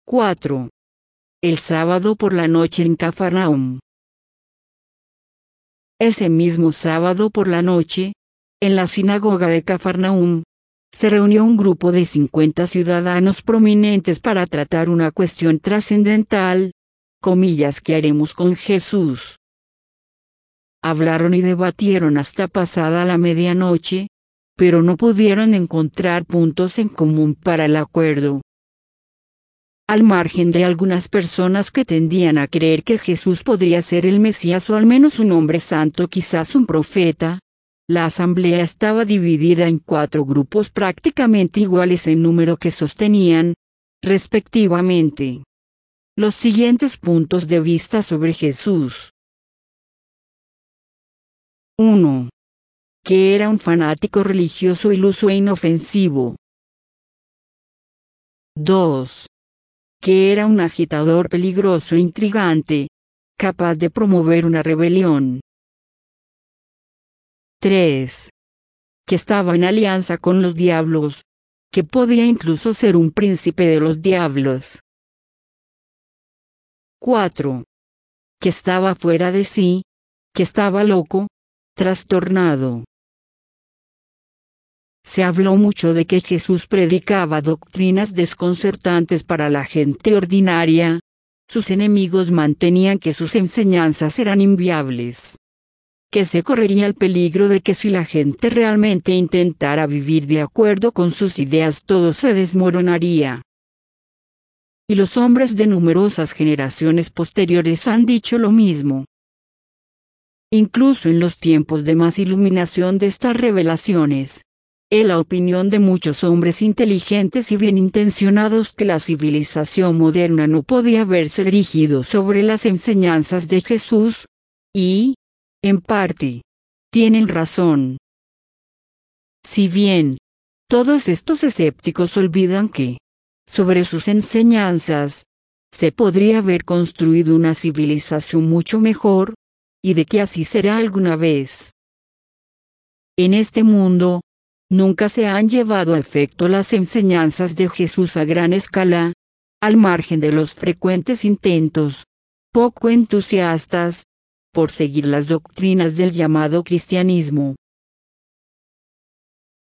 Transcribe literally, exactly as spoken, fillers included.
cuatro. El sábado por la noche en Cafarnaúm. Ese mismo sábado por la noche, en la sinagoga de Cafarnaúm, se reunió un grupo de cincuenta ciudadanos prominentes para tratar una cuestión trascendental, comillas, ¿qué haremos con Jesús? Hablaron y debatieron hasta pasada la medianoche, pero no pudieron encontrar puntos en común para el acuerdo. Al margen de algunas personas que tendían a creer que Jesús podría ser el Mesías o al menos un hombre santo, quizás un profeta, la asamblea estaba dividida en cuatro grupos prácticamente iguales en número que sostenían, respectivamente, los siguientes puntos de vista sobre Jesús. uno. Que era un fanático religioso iluso e inofensivo. dos. Que era un agitador peligroso e intrigante, capaz de promover una rebelión. tres. Que estaba en alianza con los diablos, que podía incluso ser un príncipe de los diablos. cuatro. Que estaba fuera de sí, que estaba loco, trastornado. Se habló mucho de que Jesús predicaba doctrinas desconcertantes para la gente ordinaria. Sus enemigos mantenían que sus enseñanzas eran inviables, que se correría el peligro de que si la gente realmente intentara vivir de acuerdo con sus ideas todo se desmoronaría. Y los hombres de numerosas generaciones posteriores han dicho lo mismo. Incluso en los tiempos de más iluminación de estas revelaciones, es la opinión de muchos hombres inteligentes y bien intencionados que la civilización moderna no podía haberse erigido sobre las enseñanzas de Jesús, y, en parte, tienen razón. Si bien, todos estos escépticos olvidan que, sobre sus enseñanzas, se podría haber construido una civilización mucho mejor, y de que así será alguna vez. En este mundo, nunca se han llevado a efecto las enseñanzas de Jesús a gran escala, al margen de los frecuentes intentos, poco entusiastas, por seguir las doctrinas del llamado cristianismo.